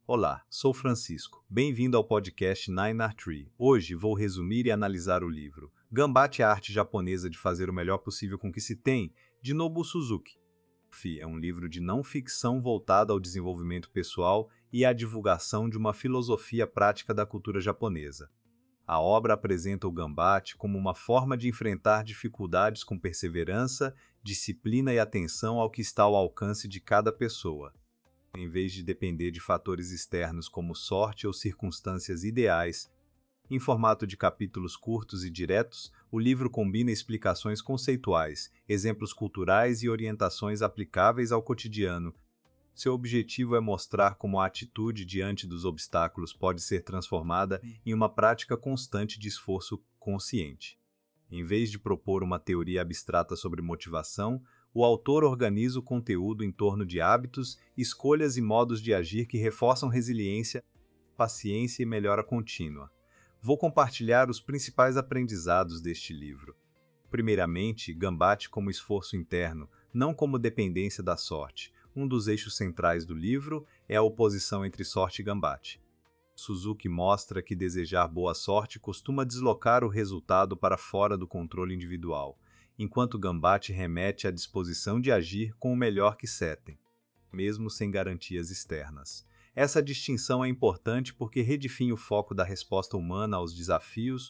Olá, sou Francisco. Bem-vindo ao podcast Nine Art Tree. Hoje vou resumir e analisar o livro Gambate, a arte japonesa de fazer o melhor possível com o que se tem, de Nobuo Suzuki. É um livro de não ficção voltado ao desenvolvimento pessoal e à divulgação de uma filosofia prática da cultura japonesa. A obra apresenta o gambate como uma forma de enfrentar dificuldades com perseverança, disciplina e atenção ao que está ao alcance de cada pessoa. Em vez de depender de fatores externos como sorte ou circunstâncias ideais, em formato de capítulos curtos e diretos, o livro combina explicações conceituais, exemplos culturais e orientações aplicáveis ao cotidiano. Seu objetivo é mostrar como a atitude diante dos obstáculos pode ser transformada em uma prática constante de esforço consciente. Em vez de propor uma teoria abstrata sobre motivação, o autor organiza o conteúdo em torno de hábitos, escolhas e modos de agir que reforçam resiliência, paciência e melhora contínua. Vou compartilhar os principais aprendizados deste livro. Primeiramente, gambate como esforço interno, não como dependência da sorte. Um dos eixos centrais do livro é a oposição entre sorte e gambate. Suzuki mostra que desejar boa sorte costuma deslocar o resultado para fora do controle individual, enquanto gambate remete à disposição de agir com o melhor que setem, mesmo sem garantias externas. Essa distinção é importante porque redefine o foco da resposta humana aos desafios.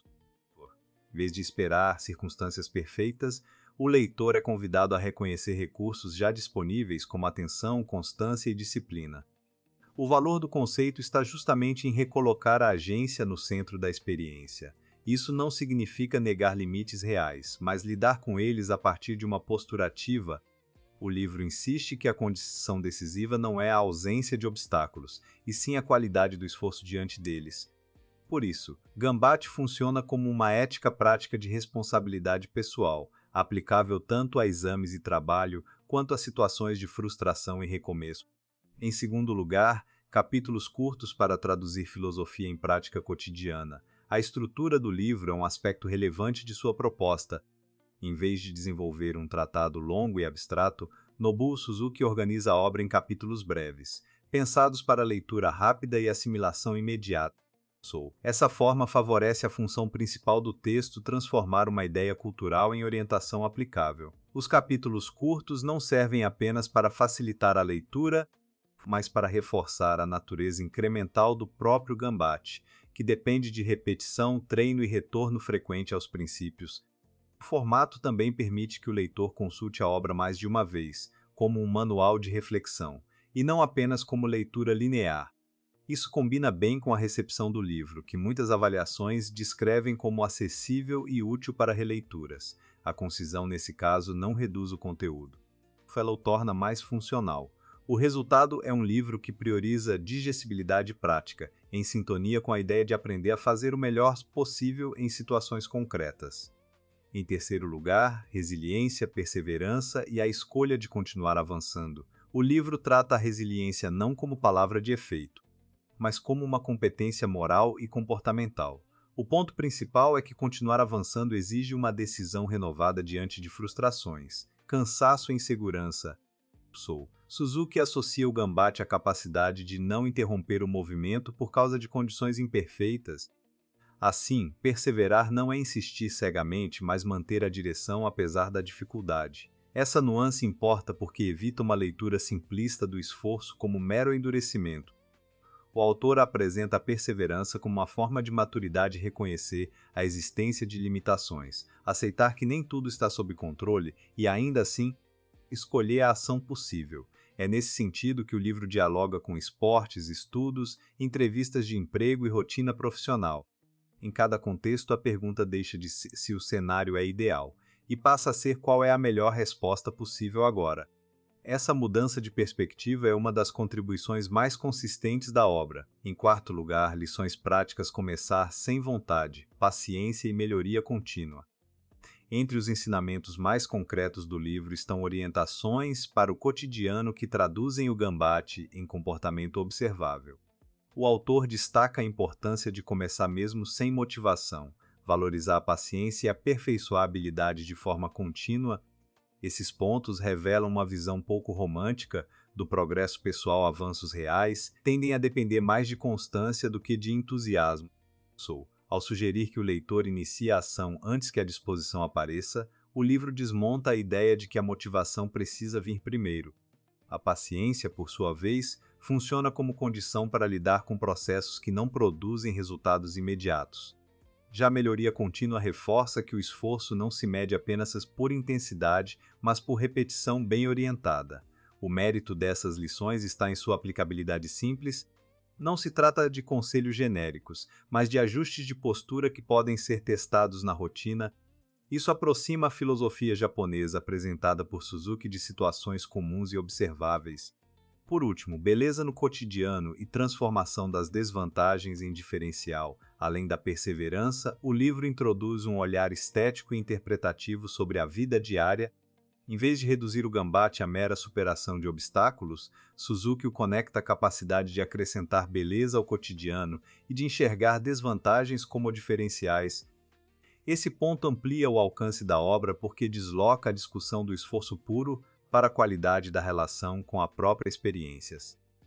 Em vez de esperar circunstâncias perfeitas, o leitor é convidado a reconhecer recursos já disponíveis como atenção, constância e disciplina. O valor do conceito está justamente em recolocar a agência no centro da experiência. Isso não significa negar limites reais, mas lidar com eles a partir de uma postura ativa. O livro insiste que a condição decisiva não é a ausência de obstáculos, e sim a qualidade do esforço diante deles. Por isso, gambate funciona como uma ética prática de responsabilidade pessoal, aplicável tanto a exames e trabalho quanto a situações de frustração e recomeço. Em segundo lugar, capítulos curtos para traduzir filosofia em prática cotidiana. A estrutura do livro é um aspecto relevante de sua proposta. Em vez de desenvolver um tratado longo e abstrato, Nobuo Suzuki organiza a obra em capítulos breves, pensados para leitura rápida e assimilação imediata. Essa forma favorece a função principal do texto, transformar uma ideia cultural em orientação aplicável. Os capítulos curtos não servem apenas para facilitar a leitura, mas para reforçar a natureza incremental do próprio gambate, que depende de repetição, treino e retorno frequente aos princípios. O formato também permite que o leitor consulte a obra mais de uma vez, como um manual de reflexão, e não apenas como leitura linear. Isso combina bem com a recepção do livro, que muitas avaliações descrevem como acessível e útil para releituras. A concisão, nesse caso, não reduz o conteúdo. Ela o torna mais funcional. O resultado é um livro que prioriza digestibilidade prática, em sintonia com a ideia de aprender a fazer o melhor possível em situações concretas. Em terceiro lugar, resiliência, perseverança e a escolha de continuar avançando. O livro trata a resiliência não como palavra de efeito, mas como uma competência moral e comportamental. O ponto principal é que continuar avançando exige uma decisão renovada diante de frustrações, cansaço e insegurança. Suzuki associa o gambate à capacidade de não interromper o movimento por causa de condições imperfeitas. Assim, perseverar não é insistir cegamente, mas manter a direção apesar da dificuldade. Essa nuance importa porque evita uma leitura simplista do esforço como mero endurecimento. O autor apresenta a perseverança como uma forma de maturidade e reconhecer a existência de limitações, aceitar que nem tudo está sob controle e, ainda assim, escolher a ação possível. É nesse sentido que o livro dialoga com esportes, estudos, entrevistas de emprego e rotina profissional. Em cada contexto, a pergunta deixa de se o cenário é ideal e passa a ser qual é a melhor resposta possível agora. Essa mudança de perspectiva é uma das contribuições mais consistentes da obra. Em quarto lugar, lições práticas: começar sem vontade, paciência e melhoria contínua. Entre os ensinamentos mais concretos do livro estão orientações para o cotidiano que traduzem o gambate em comportamento observável. O autor destaca a importância de começar mesmo sem motivação, valorizar a paciência e aperfeiçoar a habilidade de forma contínua. Esses pontos revelam uma visão pouco romântica do progresso pessoal a avanços reais, tendem a depender mais de constância do que de entusiasmo. Ao sugerir que o leitor inicie a ação antes que a disposição apareça, o livro desmonta a ideia de que a motivação precisa vir primeiro. A paciência, por sua vez, funciona como condição para lidar com processos que não produzem resultados imediatos. Já a melhoria contínua reforça que o esforço não se mede apenas por intensidade, mas por repetição bem orientada. O mérito dessas lições está em sua aplicabilidade simples. Não se trata de conselhos genéricos, mas de ajustes de postura que podem ser testados na rotina. Isso aproxima a filosofia japonesa apresentada por Suzuki de situações comuns e observáveis. Por último, beleza no cotidiano e transformação das desvantagens em diferencial. Além da perseverança, o livro introduz um olhar estético e interpretativo sobre a vida diária. Em vez de reduzir o Gambate à mera superação de obstáculos, Suzuki o conecta à capacidade de acrescentar beleza ao cotidiano e de enxergar desvantagens como diferenciais. Esse ponto amplia o alcance da obra porque desloca a discussão do esforço puro para a qualidade da relação com a própria experiência.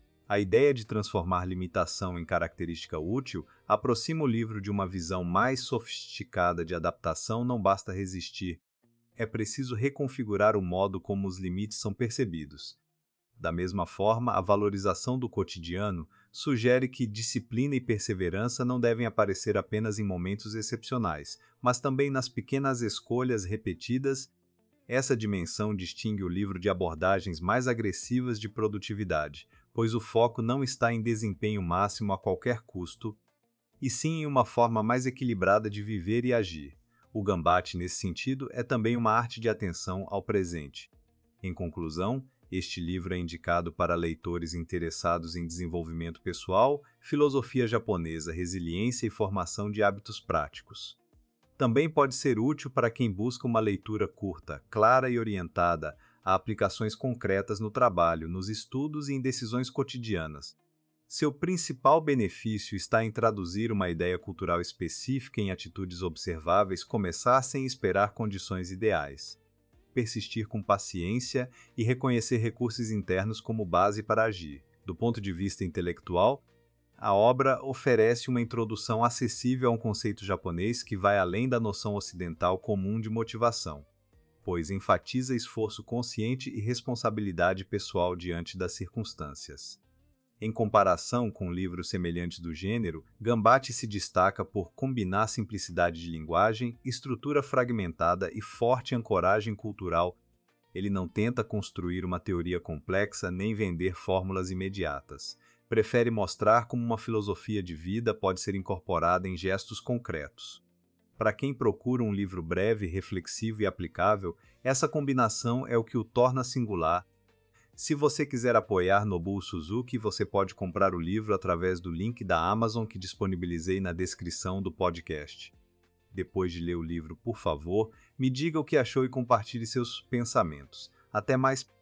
A ideia de transformar limitação em característica útil aproxima o livro de uma visão mais sofisticada de adaptação. Não basta resistir, é preciso reconfigurar o modo como os limites são percebidos. Da mesma forma, a valorização do cotidiano sugere que disciplina e perseverança não devem aparecer apenas em momentos excepcionais, mas também nas pequenas escolhas repetidas. Essa dimensão distingue o livro de abordagens mais agressivas de produtividade, pois o foco não está em desempenho máximo a qualquer custo, e sim em uma forma mais equilibrada de viver e agir. O Gambate, nesse sentido, é também uma arte de atenção ao presente. Em conclusão, este livro é indicado para leitores interessados em desenvolvimento pessoal, filosofia japonesa, resiliência e formação de hábitos práticos. Também pode ser útil para quem busca uma leitura curta, clara e orientada a aplicações concretas no trabalho, nos estudos e em decisões cotidianas. Seu principal benefício está em traduzir uma ideia cultural específica em atitudes observáveis, começar sem esperar condições ideais, persistir com paciência e reconhecer recursos internos como base para agir. Do ponto de vista intelectual, a obra oferece uma introdução acessível a um conceito japonês que vai além da noção ocidental comum de motivação, pois enfatiza esforço consciente e responsabilidade pessoal diante das circunstâncias. Em comparação com livros semelhantes do gênero, Gambate se destaca por combinar simplicidade de linguagem, estrutura fragmentada e forte ancoragem cultural. Ele não tenta construir uma teoria complexa nem vender fórmulas imediatas. Prefere mostrar como uma filosofia de vida pode ser incorporada em gestos concretos. Para quem procura um livro breve, reflexivo e aplicável, essa combinação é o que o torna singular. Se você quiser apoiar Nobuo Suzuki, você pode comprar o livro através do link da Amazon que disponibilizei na descrição do podcast. Depois de ler o livro, por favor, me diga o que achou e compartilhe seus pensamentos. Até mais!